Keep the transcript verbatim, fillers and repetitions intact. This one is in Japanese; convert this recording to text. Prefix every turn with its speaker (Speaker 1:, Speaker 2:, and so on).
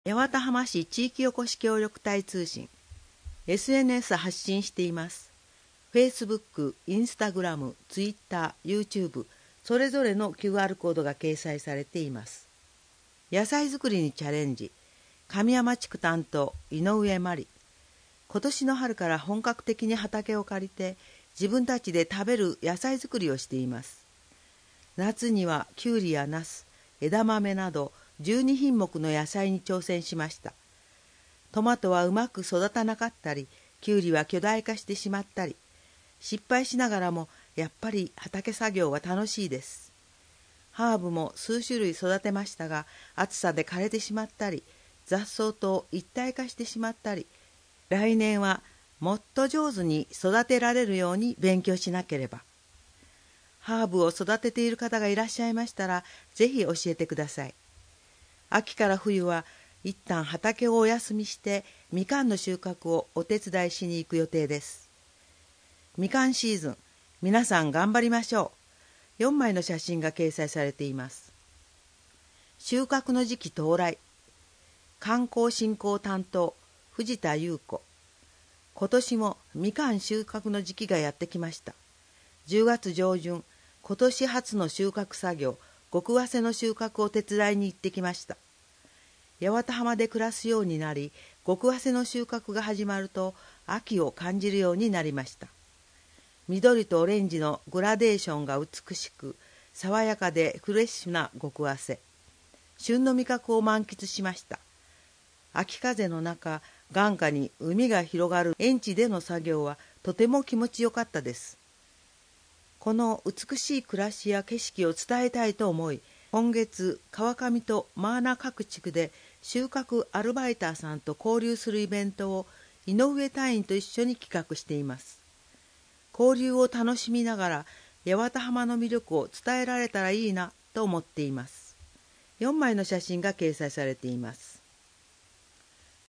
Speaker 1: 八幡浜市地域おこし協力隊通信 エスエヌエス 発信しています。Facebook、Instagram、Twitter、YouTube それぞれの キューアール コードが掲載されています。野菜作りにチャレンジ。神山地区担当井上真理。今年の春から本格的に畑を借りて自分たちで食べる野菜作りをしています。夏にはきゅうりやナス、枝豆などじゅうにひんもくの野菜に挑戦しました。トマトはうまく育たなかったり、きゅうりは巨大化してしまったり、失敗しながらもやっぱり畑作業は楽しいです。ハーブも数種類育てましたが、暑さで枯れてしまったり、雑草と一体化してしまったり、来年はもっと上手に育てられるように勉強しなければ。ハーブを育てている方がいらっしゃいましたら、ぜひ教えてください。秋から冬は一旦畑をお休みしてみかんの収穫をお手伝いしに行く予定です。みかんシーズン、皆さん頑張りましょう。よんまいの写真が掲載されています。収穫の時期到来。観光振興担当藤田優子。今年もみかん収穫の時期がやってきました。じゅうがつ上旬、今年初の収穫作業、極早生の収穫を手伝いに行ってきました。八幡浜で暮らすようになり、極早生の収穫が始まると秋を感じるようになりました。緑とオレンジのグラデーションが美しく、爽やかでフレッシュな極早生。旬の味覚を満喫しました。秋風の中、眼下に海が広がる園地での作業はとても気持ちよかったです。この美しい暮らしや景色を伝えたいと思い、今月川上とマーナ各地区で収穫アルバイターさんと交流するイベントを井上隊員と一緒に企画しています。交流を楽しみながら八幡浜の魅力を伝えられたらいいなと思っています。よんまいの写真が掲載されています。